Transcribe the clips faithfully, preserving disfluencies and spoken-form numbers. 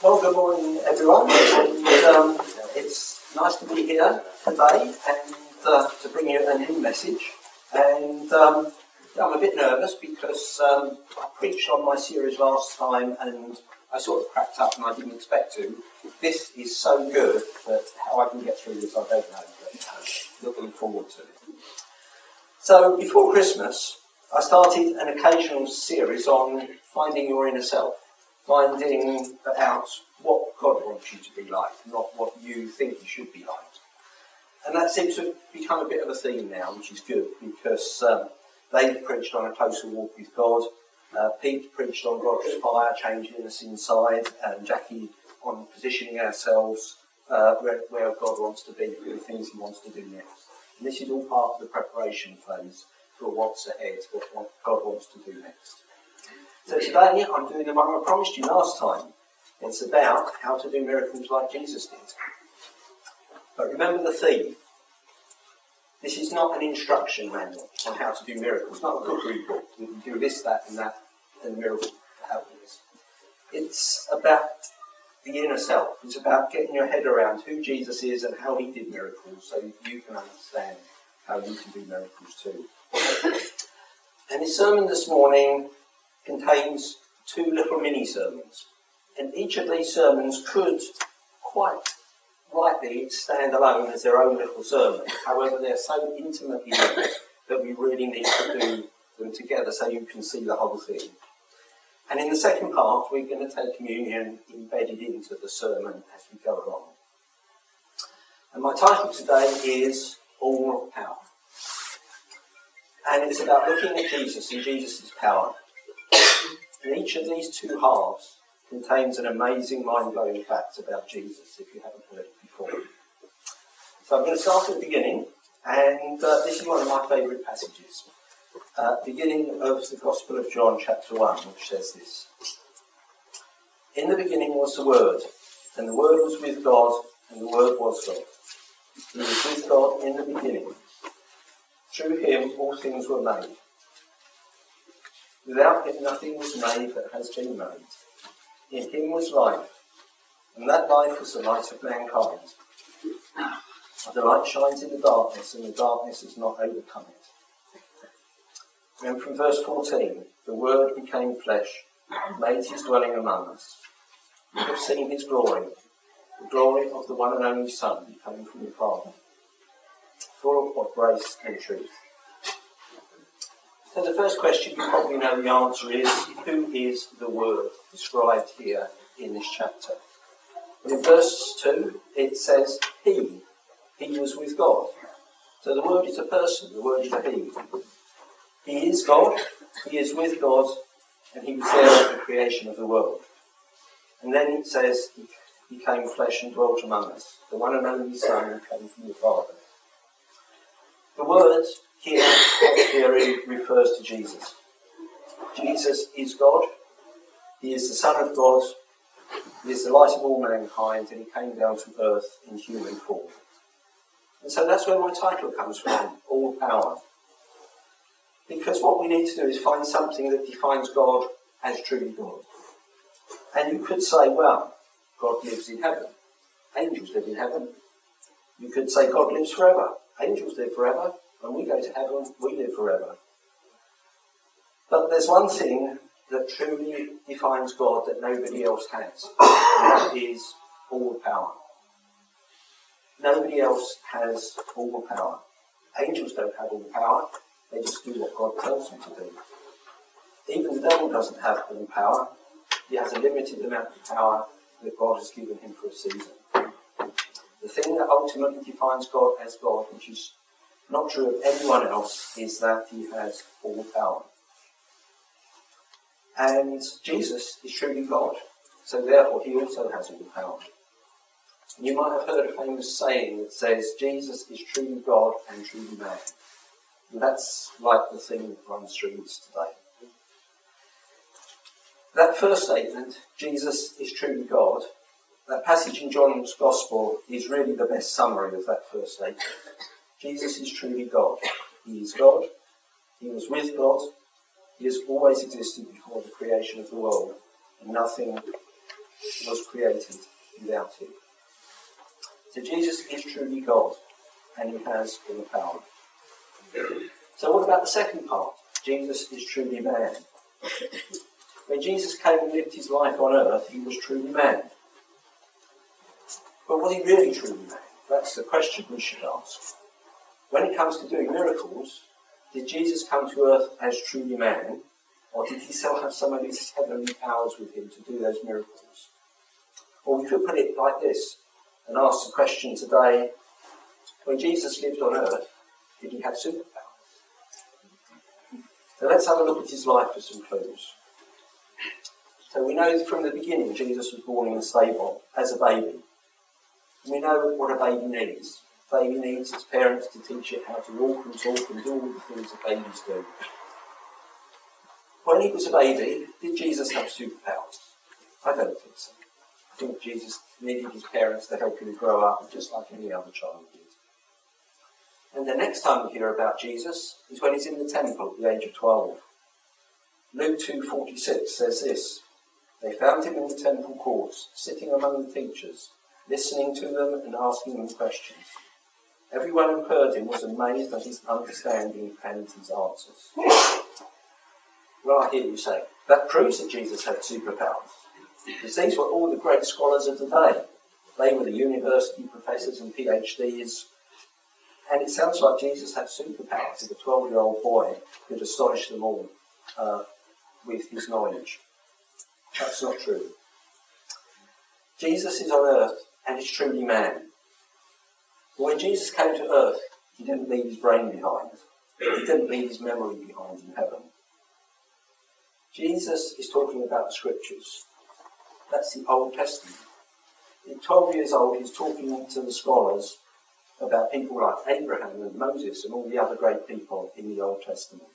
Well, good morning, everyone. And, um, it's nice to be here today and uh, to bring you a new message. And um, I'm a bit nervous because um, I preached on my series last time and I sort of cracked up and I didn't expect to. This is so good that how I can get through this, I don't know. But uh, looking forward to it. So before Christmas, I started an occasional series on finding your inner self. Finding out what God wants you to be like, not what you think you should be like. And that seems to have become a bit of a theme now, which is good, because um, they've preached on a closer walk with God, uh, Pete preached on God's fire changing us inside, and Jackie on positioning ourselves uh, where, where God wants to be, for the things he wants to do next. And this is all part of the preparation phase for what's ahead, what God wants to do next. So today I'm doing the one I promised you last time. It's about how to do miracles like Jesus did. But remember the theme. This is not an instruction manual on how to do miracles. It's not a cookery book. You can do this, that and that and the miracle happens. It's about the inner self. It's about getting your head around who Jesus is and how he did miracles so you can understand how you can do miracles too. And his sermon this morning contains two little mini-sermons. And each of these sermons could quite rightly stand alone as their own little sermon. However, they're so intimately linked that we really need to do them together so you can see the whole thing. And in the second part, we're going to take communion embedded into the sermon as we go along. And my title today is All Power. And it's about looking at Jesus and Jesus' power. And each of these two halves contains an amazing, mind-blowing fact about Jesus, if you haven't heard it before. So I'm going to start at the beginning, and uh, this is one of my favourite passages. Uh, beginning of the Gospel of John, chapter one, which says this. In the beginning was the Word, and the Word was with God, and the Word was God. He was with God in the beginning. Through him all things were made. Without him nothing was made that has been made. In him was life, and that life was the light of mankind. The light shines in the darkness, and the darkness has not overcome it. And from verse fourteen, the Word became flesh, made his dwelling among us. We have seen his glory, the glory of the one and only Son who came from the Father, full of grace and truth. So the first question, you probably know the answer is, who is the Word described here in this chapter? And in verse two, it says, he. He was with God. So the Word is a person, the Word is a he. He is God, he is with God, and he was there at the creation of the world. And then it says, he became flesh and dwelt among us, the one and only Son who came from the Father. The Word here, theory refers to Jesus. Jesus is God. He is the Son of God. He is the light of all mankind, and he came down to earth in human form. And so that's where my title comes from, All Power. Because what we need to do is find something that defines God as truly God. And you could say, well, God lives in heaven. Angels live in heaven. You could say God lives forever. Angels live forever. When we go to heaven, we live forever. But there's one thing that truly defines God that nobody else has, and that is all power. Nobody else has all power. Angels don't have all power, they just do what God tells them to do. Even the devil doesn't have all power, he has a limited amount of power that God has given him for a season. The thing that ultimately defines God as God, which is not true of anyone else, is that he has all power. And Jesus is truly God, so therefore he also has all power. You might have heard a famous saying that says, Jesus is truly God and truly man. And that's like the thing that runs through this today. That first statement, Jesus is truly God, that passage in John's Gospel is really the best summary of that first statement. Jesus is truly God. He is God. He was with God. He has always existed before the creation of the world. And nothing was created without him. So Jesus is truly God, and he has all the power. So what about the second part? Jesus is truly man. When Jesus came and lived his life on earth, he was truly man. But was he really truly man? That's the question we should ask. When it comes to doing miracles, did Jesus come to earth as truly man, or did he still have some of his heavenly powers with him to do those miracles? Or we could put it like this, and ask the question today, when Jesus lived on earth, did he have superpowers? So let's have a look at his life for some clues. So we know from the beginning Jesus was born in a stable as a baby. We know what a baby needs. A baby needs its parents to teach it how to walk and talk and do all the things that babies do. When he was a baby, did Jesus have superpowers? I don't think so. I think Jesus needed his parents to help him grow up just like any other child did. And the next time we hear about Jesus is when he's in the temple at the age of twelve. Luke two forty-six says this, "They found him in the temple courts, sitting among the teachers, listening to them and asking them questions. Everyone who heard him was amazed at his understanding and his answers." Well, I hear you say, that proves that Jesus had superpowers. Because these were all the great scholars of the day. They were the university professors and PhDs. And it sounds like Jesus had superpowers if a twelve-year-old boy could astonish them all uh, with his knowledge. That's not true. Jesus is on earth and is truly man. But when Jesus came to earth, he didn't leave his brain behind. He didn't leave his memory behind in heaven. Jesus is talking about the scriptures. That's the Old Testament. At twelve years old, he's talking to the scholars about people like Abraham and Moses and all the other great people in the Old Testament.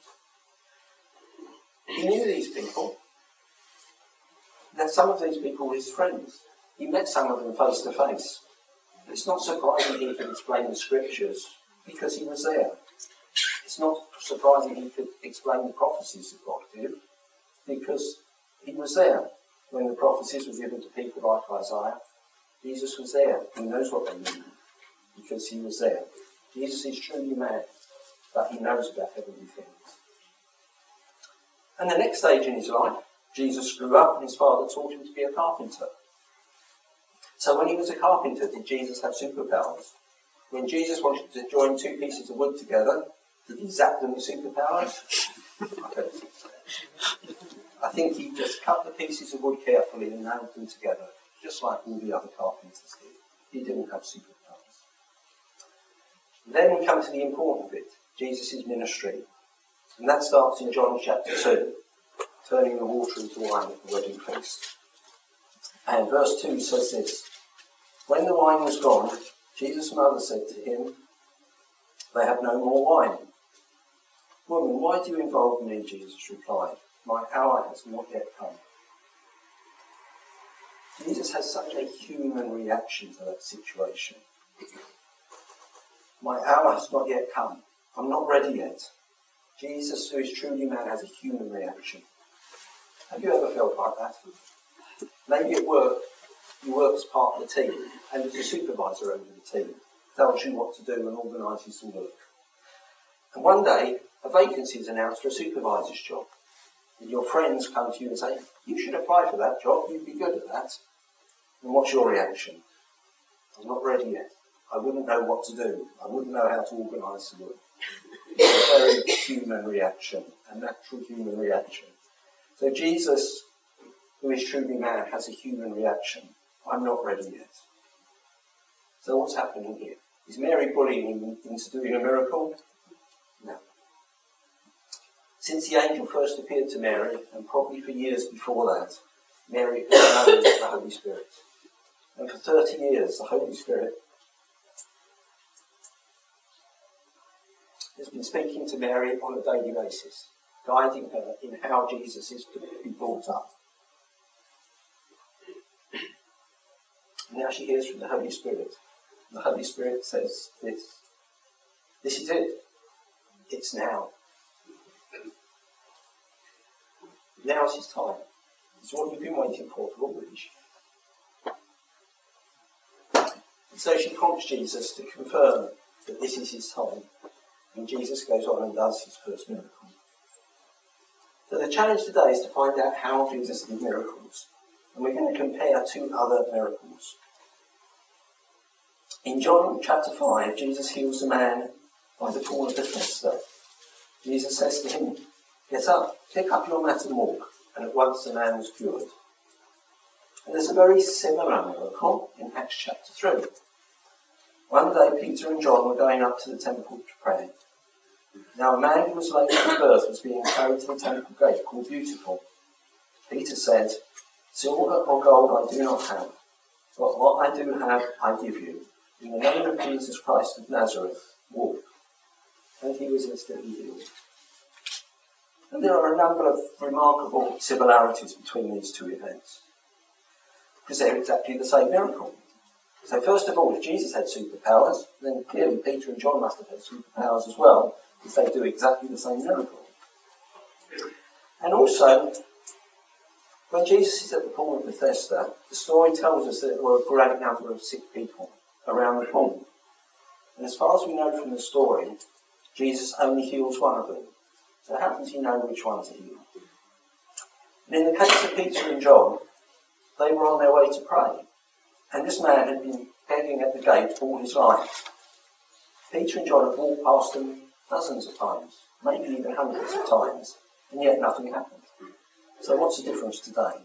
He knew these people. That some of these people were his friends. He met some of them face to face. It's not surprising he could explain the scriptures because he was there. It's not surprising he could explain the prophecies that God did because he was there. When the prophecies were given to people like Isaiah, Jesus was there. He knows what they mean because he was there. Jesus is truly man, but he knows about heavenly things. And the next stage in his life, Jesus grew up and his father taught him to be a carpenter. So when he was a carpenter, did Jesus have superpowers? When Jesus wanted to join two pieces of wood together, did he zap them with superpowers? I don't think so. I think he just cut the pieces of wood carefully and nailed them together, just like all the other carpenters did. He didn't have superpowers. Then we come to the important bit, Jesus' ministry. And that starts in John chapter two, turning the water into wine at the wedding feast. And verse two says this, "When the wine was gone, Jesus' mother said to him, 'They have no more wine.' 'Woman, why do you involve me?' Jesus replied. 'My hour has not yet come.'" Jesus has such a human reaction to that situation. My hour has not yet come. I'm not ready yet. Jesus, who is truly man, has a human reaction. Have you ever felt like that? Maybe at work, you work as part of the team, and there's a supervisor over the team, tells you what to do and organises the work. And one day, a vacancy is announced for a supervisor's job. And your friends come to you and say, "You should apply for that job, you'd be good at that." And what's your reaction? "I'm not ready yet. I wouldn't know what to do. I wouldn't know how to organise the work." It's a very human reaction, a natural human reaction. So Jesus, who is truly man, has a human reaction. I'm not ready yet. So what's happening here? Is Mary bullying him into doing a miracle? No. Since the angel first appeared to Mary, and probably for years before that, Mary has known the Holy Spirit. And for thirty years, the Holy Spirit has been speaking to Mary on a daily basis, guiding her in how Jesus is to be brought up. And now she hears from the Holy Spirit. And the Holy Spirit says this. This is it. It's now. Now's his time. It's what you've been waiting for for all these years. So she prompts Jesus to confirm that this is his time. And Jesus goes on and does his first miracle. So the challenge today is to find out how Jesus did miracles. And we're going to compare two other miracles. In John chapter five, Jesus heals a man by the pool of Bethesda. Jesus says to him, "Get up, pick up your mat and walk." And at once the man was cured. And there's a very similar miracle in Acts chapter three. One day Peter and John were going up to the temple to pray. Now a man who was lame from birth was being carried to the temple gate called Beautiful. Peter said, "Silver or gold I do not have, but what I do have I give you. In the name of Jesus Christ of Nazareth, walk." And he was instantly healed. And there are a number of remarkable similarities between these two events, because they're exactly the same miracle. So first of all, if Jesus had superpowers, then clearly Peter and John must have had superpowers as well, because they do exactly the same miracle. And also, when Jesus is at the pool of Bethesda, the story tells us that there were a great number of sick people around the pool. And as far as we know from the story, Jesus only heals one of them. So how does he know which one to heal? And in the case of Peter and John, they were on their way to pray. And this man had been begging at the gate all his life. Peter and John had walked past them dozens of times, maybe even hundreds of times, and yet nothing happened. So what's the difference today?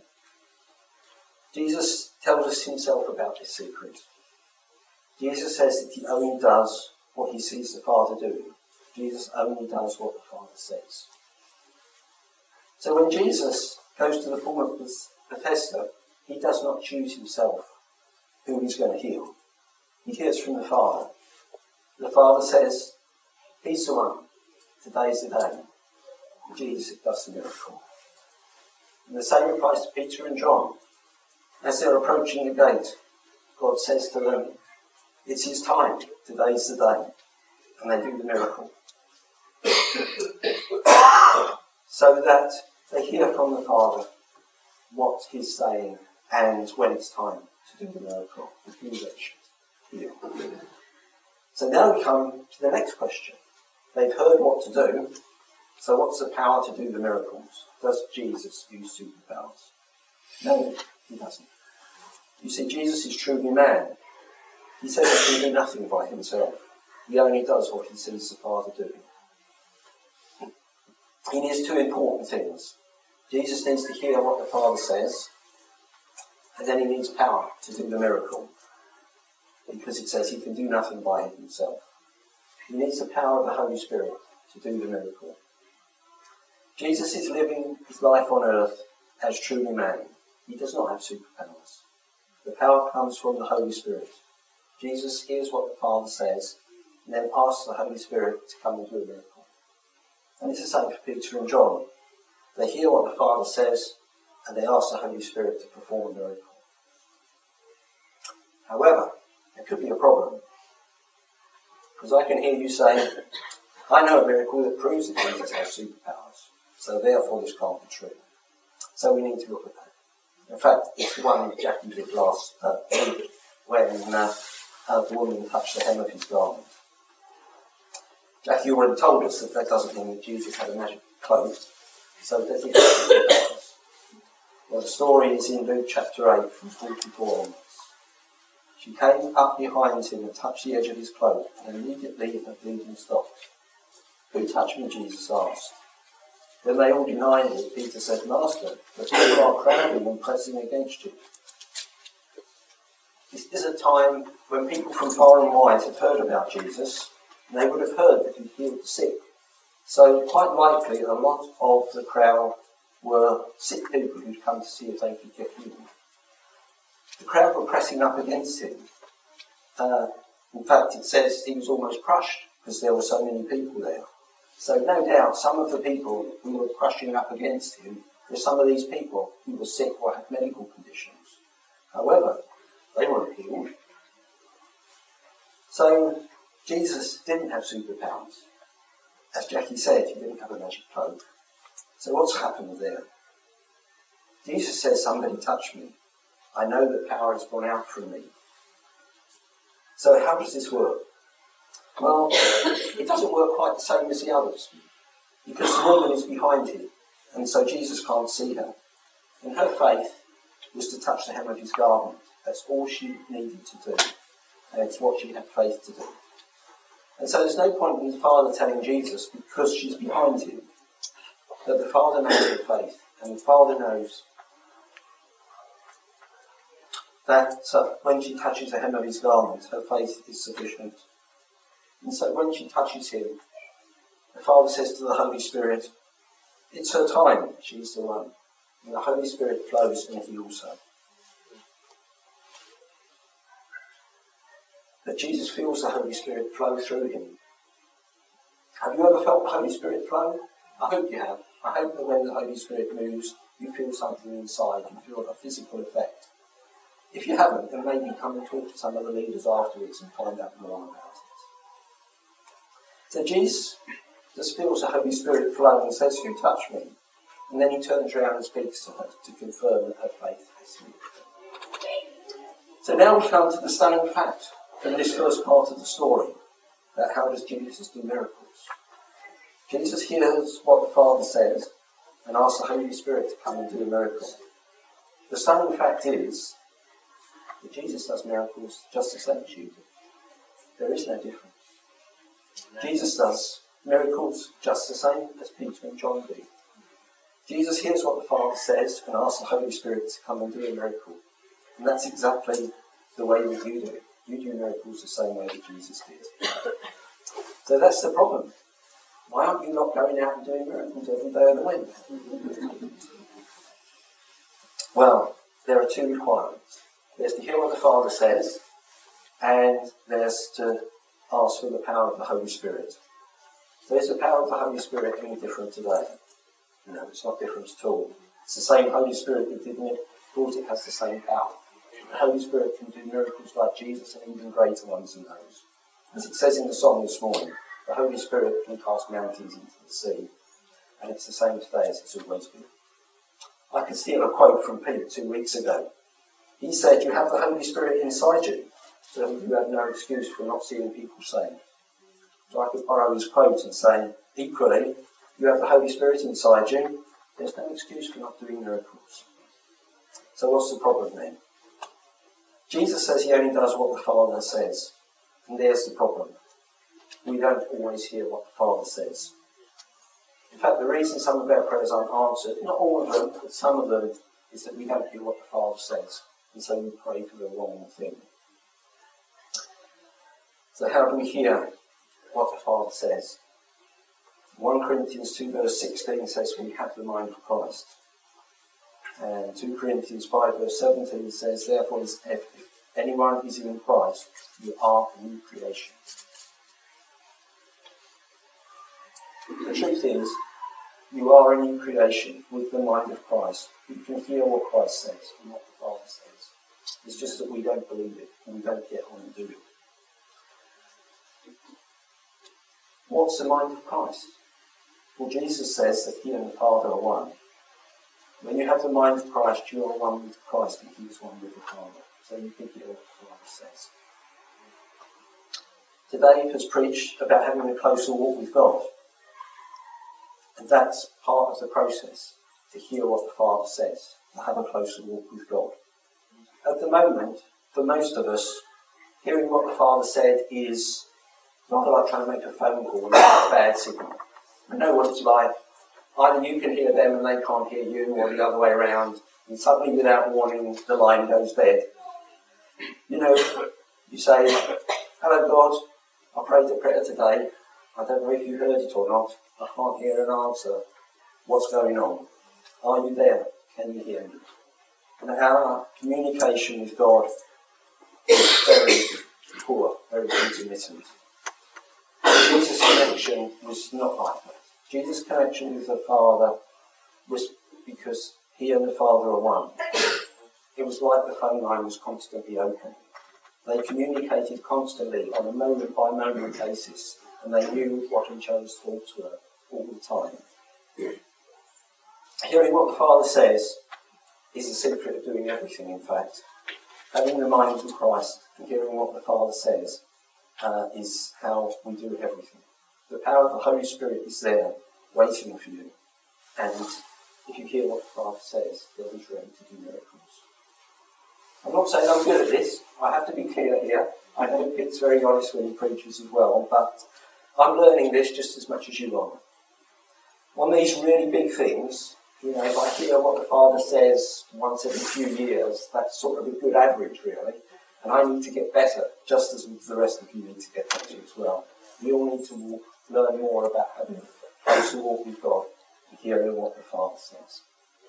Jesus tells us himself about this secret. Jesus says that he only does what he sees the Father do. Jesus only does what the Father says. So when Jesus goes to the pool of Bethesda, he does not choose himself who he's going to heal. He hears from the Father. The Father says, "He's the one. Today's the day." And Jesus does the miracle. And the same applies to Peter and John. As they're approaching the gate, God says to them, "It's his time. Today's the day." And they do the miracle. So that they hear from the Father what he's saying and when it's time to do the miracle, and who they should heal. So now we come to the next question. They've heard what to do, so what's the power to do the miracles? Does Jesus use superpowers? No, he doesn't. You see, Jesus is truly man. He says he can do nothing by himself. He only does what he sees the Father doing. He needs two important things. Jesus needs to hear what the Father says, and then he needs power to do the miracle, because it says he can do nothing by himself. He needs the power of the Holy Spirit to do the miracle. Jesus is living his life on earth as truly man. He does not have superpowers. The power comes from the Holy Spirit. Jesus hears what the Father says, and then asks the Holy Spirit to come and do a miracle. And it's the same for Peter and John. They hear what the Father says, and they ask the Holy Spirit to perform a miracle. However, there could be a problem. Because I can hear you saying, "I know a miracle that proves that Jesus has superpowers, so therefore this can't be true." So we need to look at that. In fact, it's the one that Jackie did last uh, week, when uh, uh, the woman touched the hem of his garment. Jackie already told us that that doesn't mean that Jesus had a magic cloak. So does he have superpowers? Well, the story is in Luke chapter eight from forty-four onwards. She came up behind him and touched the edge of his cloak, and immediately her bleeding stopped. "Who touched me?" Jesus asked. When they all denied it, Peter said, "Master, the people are crowding and pressing against you." This is a time when people from far and wide had heard about Jesus, and they would have heard that he healed the sick. So quite likely a lot of the crowd were sick people who'd come to see if they could get healed. The crowd were pressing up against him. Uh, in fact, it says he was almost crushed because there were so many people there. So no doubt some of the people who were crushing up against him were some of these people who were sick or had medical conditions. However, they weren't healed. So Jesus didn't have superpowers. As Jackie said, he didn't have a magic cloak. So what's happened there? Jesus says, "Somebody touched me. I know that power has gone out from me." So how does this work? Well, it doesn't work quite the same as the others, because the woman is behind him, and so Jesus can't see her. And her faith was to touch the hem of his garment. That's all she needed to do, and it's what she had faith to do. And so there's no point in the Father telling Jesus, because she's behind him, that the Father knows her faith, and the Father knows that uh, when she touches the hem of his garment, her faith is sufficient. And so when she touches him, the Father says to the Holy Spirit, it's her time, she's the one. And the Holy Spirit flows and heals her. But Jesus feels the Holy Spirit flow through him. Have you ever felt the Holy Spirit flow? I hope you have. I hope that when the Holy Spirit moves, you feel something inside, you feel a physical effect. If you haven't, then maybe come and talk to some of the leaders afterwards and find out more about it. So Jesus just feels the Holy Spirit flow and says, who touched me? And then he turns around and speaks to her to confirm that her faith has healed her. So now we come to the stunning fact from this first part of the story, that how does Jesus do miracles? Jesus hears what the Father says and asks the Holy Spirit to come and do a miracle. The stunning fact is that Jesus does miracles just the same as you do. There is no difference. Jesus does miracles just the same as Peter and John do. Jesus hears what the Father says and asks the Holy Spirit to come and do a miracle. And that's exactly the way that you do it. You do miracles the same way that Jesus did. So that's the problem. Why aren't you not going out and doing miracles every day of the week? Well, there are two requirements. There's to hear what the Father says, and there's to ask for the power of the Holy Spirit. So is the power of the Holy Spirit any different today? No, it's not different at all. It's the same Holy Spirit that did it. Of course, it has the same power. The Holy Spirit can do miracles like Jesus and even greater ones than those. As it says in the song this morning, the Holy Spirit can cast mountains into the sea. And it's the same today as it's always been. I can steal a quote from Pete two weeks ago. He said, you have the Holy Spirit inside you, so you have no excuse for not seeing people saved. So I could borrow his quote and say, equally, you have the Holy Spirit inside you, there's no excuse for not doing miracles. So what's the problem then? Jesus says he only does what the Father says. And there's the problem. We don't always hear what the Father says. In fact, the reason some of our prayers aren't answered, not all of them, but some of them, is that we don't hear what the Father says. And so we pray for the wrong thing. So how do we hear what the Father says? First Corinthians two verse sixteen says we have the mind of Christ. And Second Corinthians five verse seventeen says, therefore if anyone is in Christ, you are a new creation. The truth is, you are a new creation with the mind of Christ. You can hear what Christ says and what the Father says. It's just that we don't believe it and we don't get on and do it. What's the mind of Christ? Well, Jesus says that he and the Father are one. When you have the mind of Christ, you are one with Christ and he is one with the Father. So you can hear what the Father says. Today has preached about having a closer walk with God. And that's part of the process, to hear what the Father says, to have a closer walk with God. At the moment, for most of us, hearing what the Father said is rather like trying to make a phone call and get a bad signal. I know what it's like. Either you can hear them and they can't hear you, or the other way around, and suddenly without warning the line goes dead. You know, you say, hello God, I prayed a prayer today. I don't know if you heard it or not. I can't hear an answer. What's going on? Are you there? Can you hear me? And our communication with God is very poor, very intermittent. Jesus' connection was not like that. Jesus' connection with the Father was because he and the Father are one. It was like the phone line was constantly open. They communicated constantly on a moment-by-moment basis, and they knew what each other's thoughts were all the time. Hearing what the Father says is the secret of doing everything, in fact. having the mind of Christ and hearing what the Father says uh, is how we do everything. The power of the Holy Spirit is there, waiting for you. And if you hear what the Father says, then He's ready to do miracles. I'm not saying I'm good at this. I have to be clear here. I know Pete's very honest when he preaches as well, but I'm learning this just as much as you are. On these really big things, you know, if I hear what the Father says once every few years, that's sort of a good average, really. And I need to get better, just as the rest of you need to get better as well. We all need to walk, learn more about having a closer walk with God and hearing what the Father says.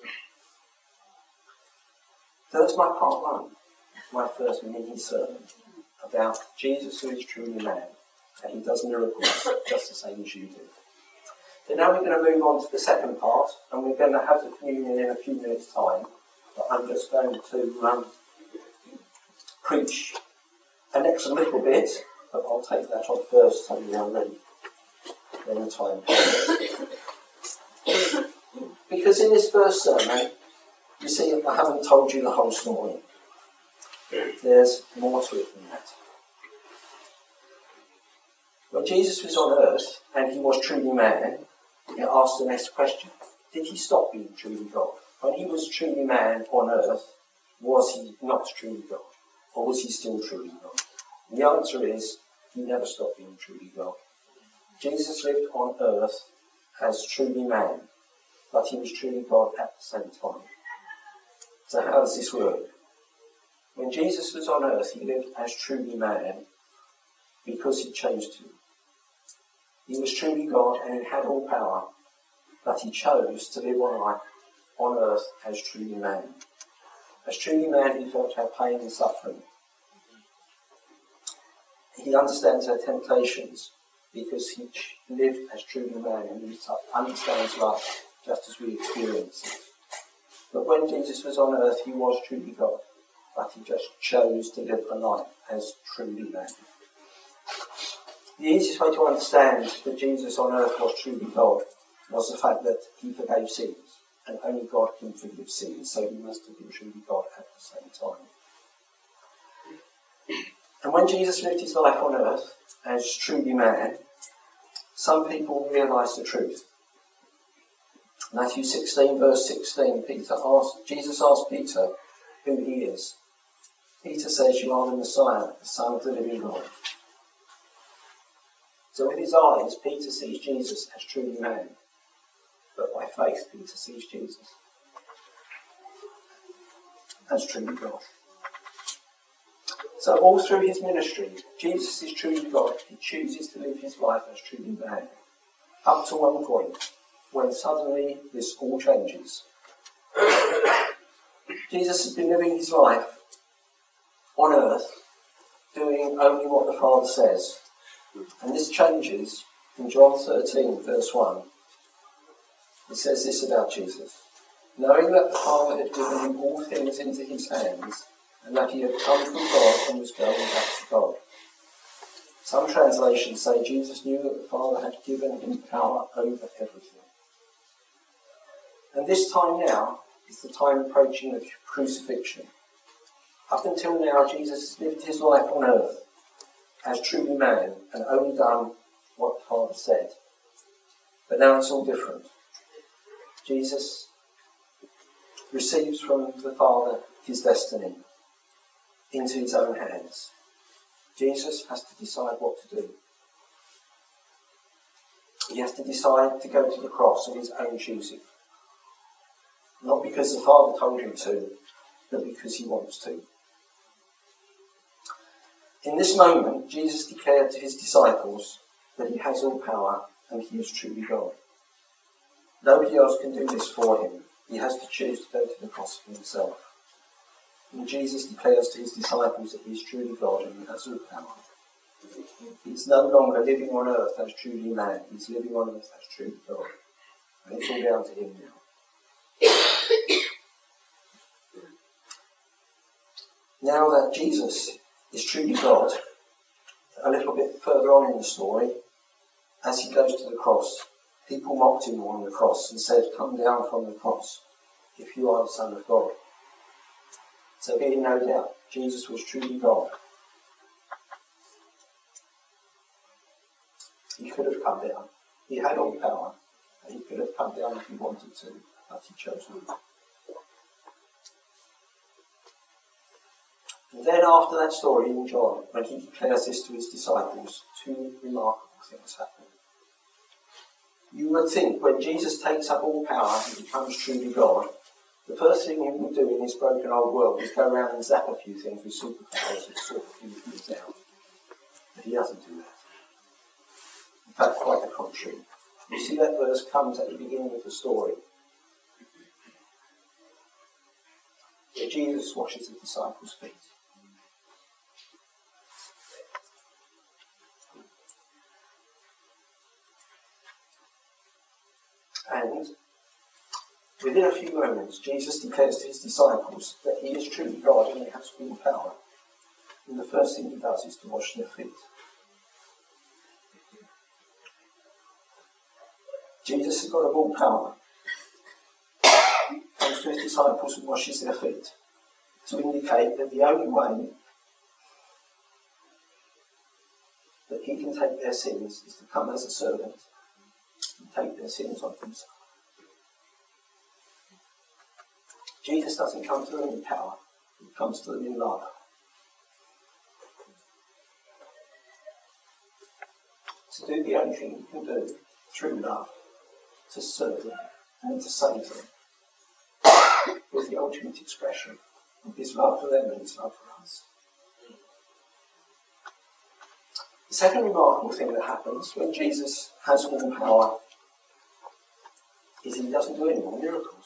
So that's my part one, my first mini sermon about Jesus who is truly man, and He does miracles just the same as you do. So now we're going to move on to the second part, and we're going to have the communion in a few minutes' time. But I'm just going to um, preach an extra little bit, but I'll take that on first so you're ready when the time comes. Because in this first sermon, you see, I haven't told you the whole story. There's more to it than that. When Jesus was on earth, and He was truly man, He asked the next question. Did He stop being truly God? When He was truly man on earth, was He not truly God? Or was He still truly God? And the answer is, He never stopped being truly God. Jesus lived on earth as truly man, but He was truly God at the same time. So how does this work? When Jesus was on earth, He lived as truly man because He chose to. He was truly God and He had all power, but He chose to live on life on earth as truly man. As truly man, He felt our pain and suffering. He understands our temptations because He lived as truly man, and He understands life just as we experience it. But when Jesus was on earth, He was truly God, but He just chose to live a life as truly man. The easiest way to understand that Jesus on earth was truly God was the fact that He forgave sins, and only God can forgive sins, so He must have been truly God at the same time. And when Jesus lived His life on earth as truly man, some people realised the truth. Matthew sixteen, verse sixteen, Peter asked, Jesus asked Peter who He is. Peter says, "You are the Messiah, the Son of the living God." So with his eyes, Peter sees Jesus as truly man. But by faith, Peter sees Jesus as truly God. So all through His ministry, Jesus is truly God. He chooses to live His life as truly man. Up to one point, when suddenly this all changes. Jesus has been living His life on earth, doing only what the Father says. And this changes in John thirteen, verse one. It says this about Jesus. Knowing that the Father had given Him all things into His hands, and that He had come from God and was going back to God. Some translations say Jesus knew that the Father had given Him power over everything. And this time now is the time approaching the crucifixion. Up until now, Jesus has lived His life on earth as truly man and only done what the Father said. But now it's all different. Jesus receives from the Father His destiny into His own hands. Jesus has to decide what to do. He has to decide to go to the cross of His own choosing. Not because the Father told Him to, but because He wants to. In this moment, Jesus declared to His disciples that He has all power and He is truly God. Nobody else can do this for Him. He has to choose to go to the cross for Himself. And Jesus declares to His disciples that He is truly God and He has all power. He's no longer living on earth as truly man. He's living on earth as truly God. And it's all down to Him now. Now that Jesus is truly God, a little bit further on in the story, as He goes to the cross, people mocked Him on the cross and said, "Come down from the cross, if you are the Son of God." So be in no doubt, Jesus was truly God. He could have come down. He had all power, and he could have come down if he wanted to, but he chose not. And then after that story in John, when he declares this to his disciples, two remarkable things happen. You would think when Jesus takes up all power and becomes truly God, the first thing he would do in this broken old world is go around and zap a few things with superpowers and sort a few things out. But he doesn't do that. In fact, quite the contrary. You see that verse comes at the beginning of the story, where Jesus washes the disciples' feet. And within a few moments, Jesus declares to his disciples that he is truly God and he has all power. And the first thing he does is to wash their feet. Jesus, the God of all power, comes to his disciples and washes their feet to indicate that the only way that he can take their sins is to come as a servant and take their sins on himself. Jesus doesn't come to them in power, he comes to them in love. To do the only thing he can do through love, to serve them and to save them, was the ultimate expression of his love for them and his love for us. The second remarkable thing that happens when Jesus has all power is he doesn't do any more miracles.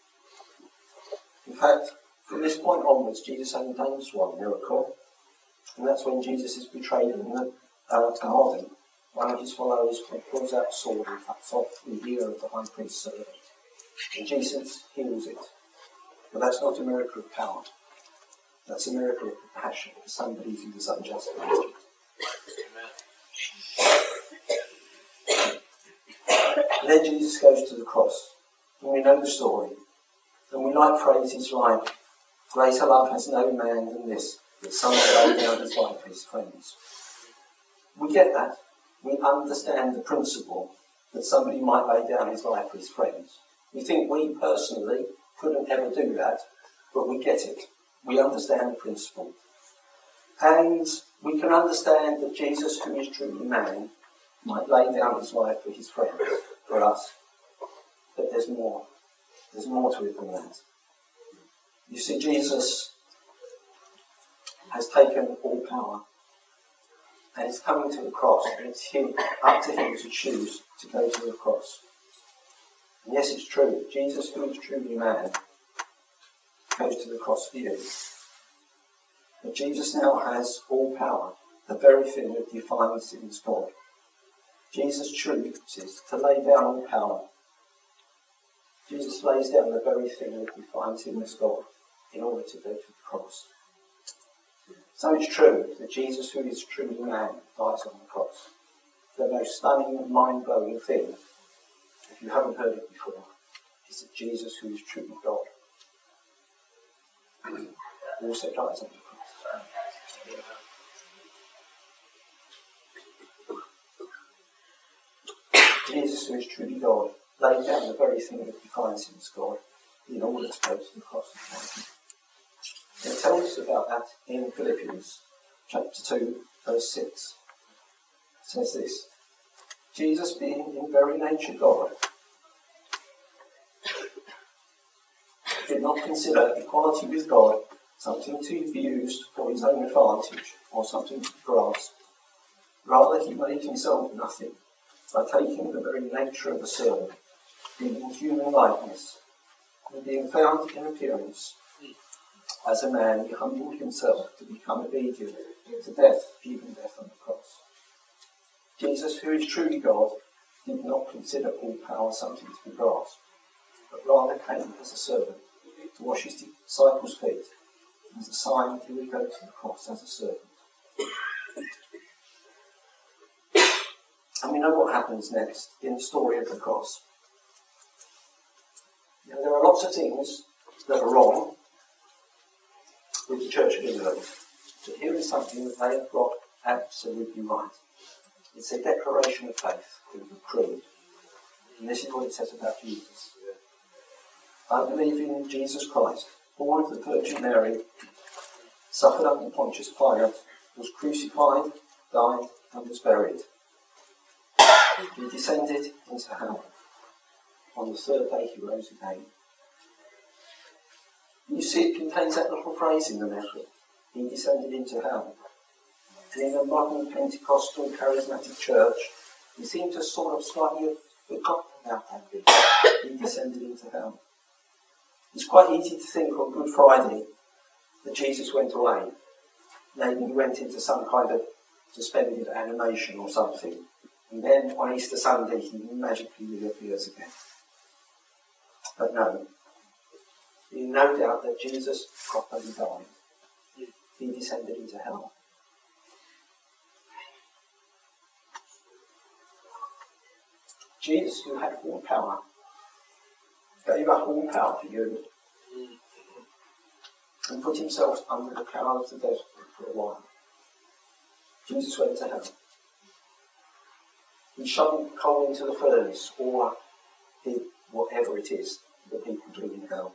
In fact, from this point onwards, Jesus only does one miracle, and that's when Jesus is betrayed in the uh, garden. One of his followers pulls out a sword and cuts off the ear of the high priest's servant. And Jesus heals it. But that's not a miracle of power. That's a miracle of compassion for somebody who was unjustly injured. And then Jesus goes to the cross. And we know the story. And we like phrases like, greater love has no man than this, that someone laid down his life for his friends. We get that. We understand the principle that somebody might lay down his life for his friends. We think we personally couldn't ever do that, but we get it. We understand the principle. And we can understand that Jesus, who is truly man, might lay down his life for his friends, for us. But there's more. There's more to it than that. You see, Jesus has taken all power. And he's coming to the cross, and it's him, up to him to choose to go to the cross. And yes, it's true. Jesus, who is truly man, goes to the cross for you. But Jesus now has all power, the very thing that defines him as God. Jesus chooses to lay down all power. Jesus lays down the very thing that defines him as God in order to go to the cross. So it's true that Jesus, who is truly man, dies on the cross. The most stunning and mind-blowing thing, if you haven't heard it before, is that Jesus, who is truly God, also dies on the cross. Jesus, who is truly God, laid down the very thing that defines him as God in order to go to the cross. It tells us about that in Philippians chapter two, verse six. It says this, Jesus, being in very nature God, did not consider equality with God something to be used for his own advantage or something to be grasped. Rather, he made himself nothing by taking the very nature of a servant, being in human likeness, and being found in appearance as a man, he humbled himself to become obedient to death, even death on the cross. Jesus, who is truly God, did not consider all power something to be grasped, but rather came as a servant to wash his disciples' feet, as a sign that he would go to the cross as a servant. And we know what happens next in the story of the cross. Now, there are lots of things that are wrong. absurd. But here is something that they have got absolutely right. It's a declaration of faith, called the Creed. And this is what it says about Jesus. I believe in Jesus Christ, born of the Virgin Mary, suffered under Pontius Pilate, was crucified, died, and was buried. He descended into hell. On the third day he rose again. You see, it contains that little phrase in the middle. He descended into hell. And in a modern Pentecostal charismatic church, we seem to sort of slightly have forgotten about that bit. He descended into hell. It's quite easy to think on Good Friday that Jesus went away. Maybe he went into some kind of suspended animation or something. And then on Easter Sunday he magically reappears again. But no. There's no doubt that Jesus properly died. He descended into hell. Jesus, who had all power, gave up all power for you and put himself under the power of the devil for a while. Jesus went to hell. He shoveled coal into the furnace, or did whatever it is that people do in hell.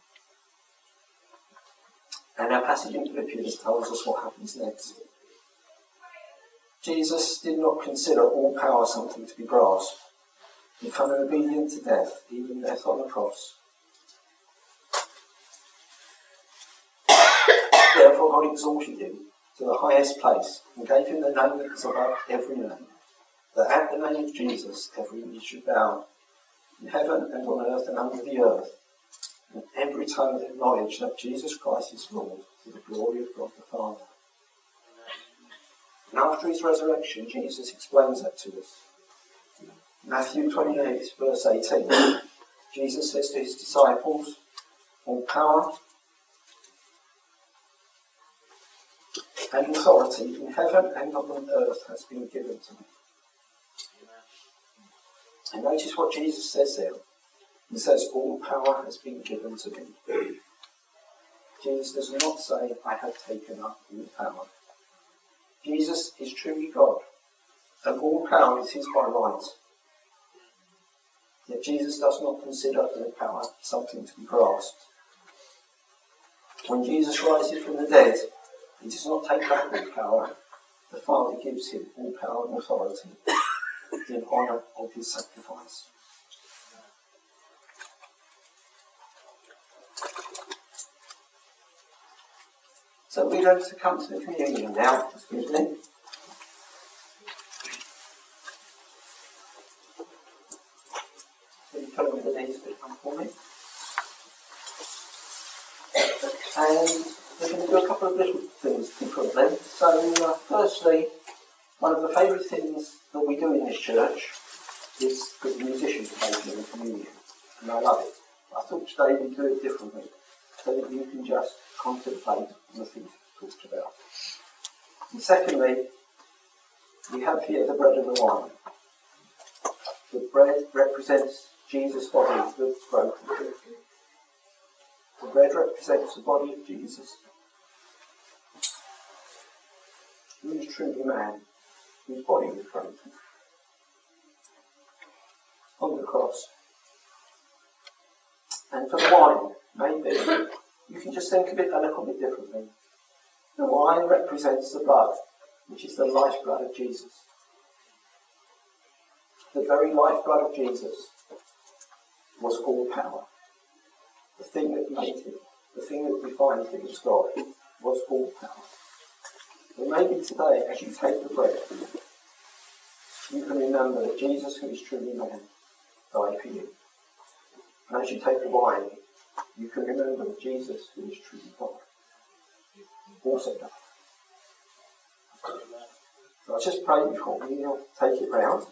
And our passage in Philippians tells us what happens next. Jesus did not consider all power something to be grasped. He became obedient to death, even death on the cross. Therefore God exalted him to the highest place and gave him the name that is above every name, that at the name of Jesus every knee should bow, in heaven and on earth and under the earth, and every tongue acknowledge that Jesus Christ is Lord, to the glory of God the Father. And after his resurrection, Jesus explains that to us. Matthew twenty-eight, verse eighteen, Jesus says to his disciples, all power and authority in heaven and on earth has been given to me. And notice what Jesus says there. He says, all power has been given to me. Jesus does not say, I have taken up all power. Jesus is truly God, and all power is his by right. Yet Jesus does not consider all power something to be grasped. When Jesus rises from the dead, he does not take back all power. The Father gives him all power and authority in honour of his sacrifice. So we're going to come to the communion now, excuse me. Will you follow me the knees that come for me? And we're going to do a couple of little things differently. So, uh, firstly, one of the favourite things that we do in this church is that the musicians play in the communion. And I love it. I thought today we'd do it differently, so that you can just contemplate on the things we've talked about. And secondly, we have here the bread and the wine. The bread represents Jesus' body that's broken. The bread represents the body of Jesus, who is truly man, whose body was broken on the cross. And for the wine, maybe you can just think of it a little bit differently. The wine represents the blood, which is the lifeblood of Jesus. The very lifeblood of Jesus was all power. The thing that made him, the thing that defined him as God, was all power. And maybe today, as you take the bread, you can remember that Jesus, who is truly man, died for you. And as you take the wine, you can remember that Jesus, who is truly God, also died. So I just pray before we take it round.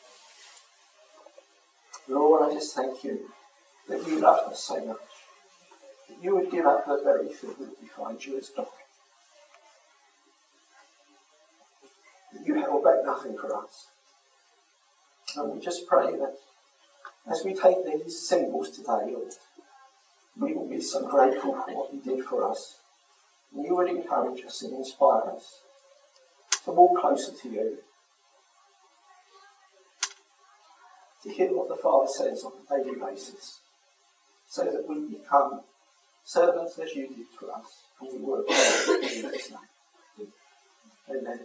Lord, I just thank you that you loved us so much, that you would give up the very thing that defined you as God. That you held back nothing for us. And we just pray that as we take these symbols today, Lord, we will be so grateful for what you did for us. And you would encourage us and inspire us to walk closer to you, to hear what the Father says on a daily basis, so that we become servants as you did for us, and we work well in Jesus' name. Amen.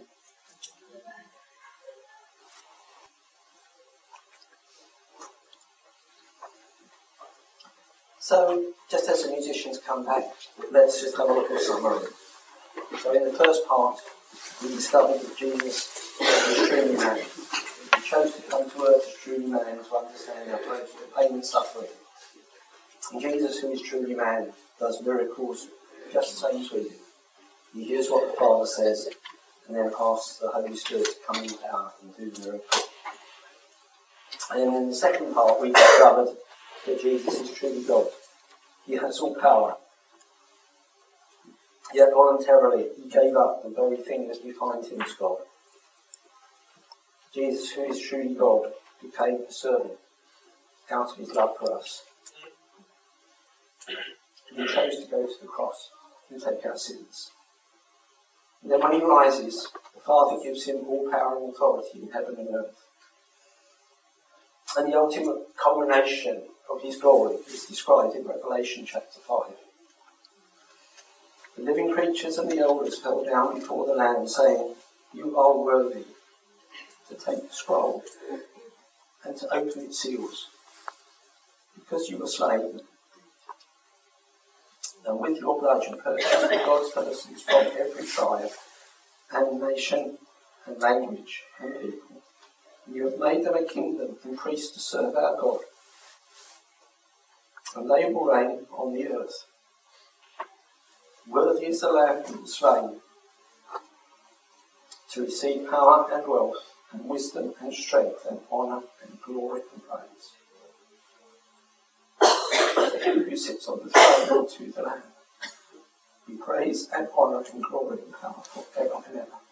So, just as the musicians come back, let's just have a look at summary. So in the first part, we discovered that Jesus was truly man. He chose to come to earth as truly man to understand our pain and suffering. And Jesus, who is truly man, does miracles just the same as we do. He hears what the Father says and then asks the Holy Spirit to come in power and do the miracle. And in the second part, we discovered that Jesus is truly God. He has all power. Yet voluntarily, he gave up the very thing that defined him as God. Jesus, who is truly God, became a servant out of his love for us. He chose to go to the cross and take our sins. And then when he rises, the Father gives him all power and authority in heaven and earth. And the ultimate culmination of his glory is described in Revelation chapter five. The living creatures and the elders fell down before the Lamb, saying, "You are worthy to take the scroll and to open its seals, because you were slain, and with your blood you purchased for God's persons from every tribe and nation and language and people. You have made them a kingdom and priests to serve our God, and they will reign on the earth. Worthy is the Lamb who was slain to receive power and wealth and wisdom and strength and honour and glory and praise. To him who sits on the throne and to the Lamb be praise and honour and glory and power forever and ever.